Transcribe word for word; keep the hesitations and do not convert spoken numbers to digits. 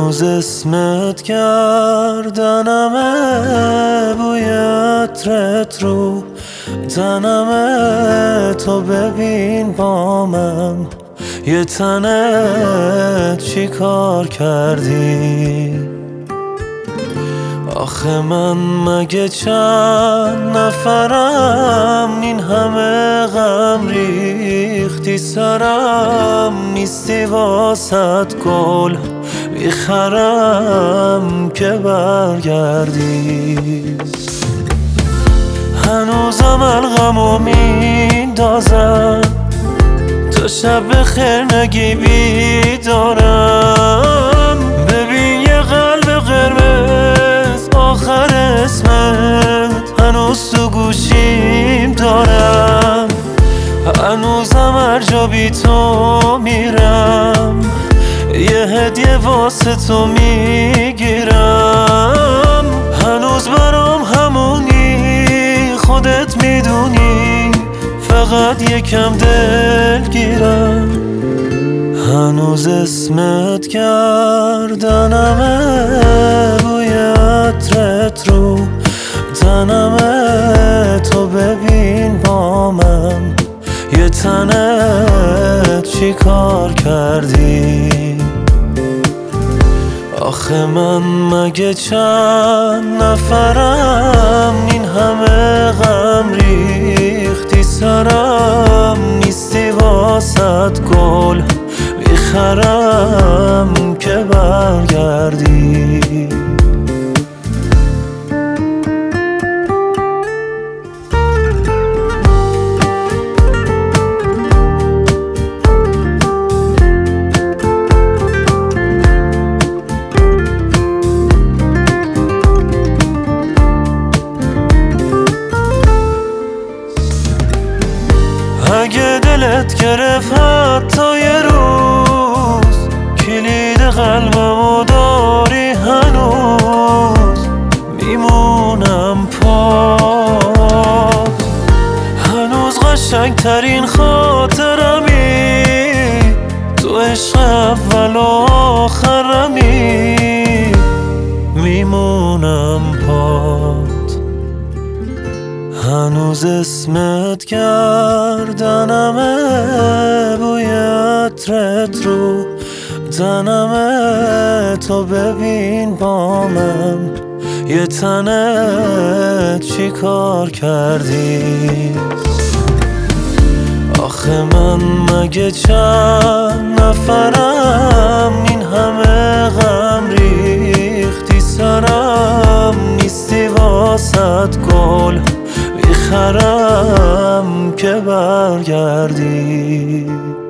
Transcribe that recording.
هنوز اسمت گردنمه، بوی عطرت رو تنمه. تو ببین با من یه تنت چی کار کردی؟ آخه من مگه چند نفرم، این همه غم ریختی سرم. نیستی واسط گل میخرم که برگردی. هنوزم الغمو میندازم، تا شب بخیر نگی بیدارم. ببین یه قلب قرمز آخر اسمت هنوز تو گوشیم دارم. هنوزم هر جا بی تو میرم، یه هدیه واسه تو میگیرم. هنوز برام همونی، خودت میدونی، فقط یکم دلگیرم. هنوز اسمت گردنمه، بوی عطرت رو تنمه. تو ببین با من یه تنت چی کار کردی؟ آخه من مگه چند نفرم، این همه غم ریختی سرم. نیستی واسط گل میخرم که برگردی. اگه دلت گرفت حتی یه روز، کلید قلبمو داری هنوز. میمونم پاس، هنوز قشنگترین خاطرمی، تو عشق اول و آخرمی. میمونم پاس، هنوز اسمت گردنمه، بوی عطرت رو تنمه. تو ببین با من یه تنت چی کار کردی؟ آخه من مگه چند نفرم، این همه غم ریختی سرم. نیستی واسط گل میخرم که برگردی.